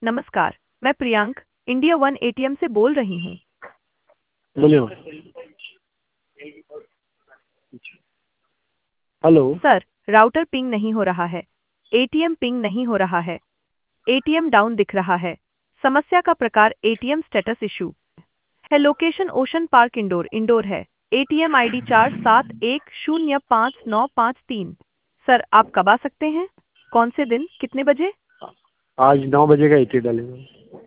नमस्कार, मैं Priyank India one ATM से बोल रही हूँ। बोलिए ma'am. Hello. Sir, router ping नहीं हो रहा है। एटीएम पिंग नहीं हो रहा है। एटीएम डाउन दिख रहा है। समस्या का प्रकार एटीएम स्टेटस इशू है। Location ocean park Indore Indore है। ATM ID 47105953। सर, आप कब आ सकते हैं? कौन से दिन, कितने बजे? आज 9 बजे का एटी डालेंगे।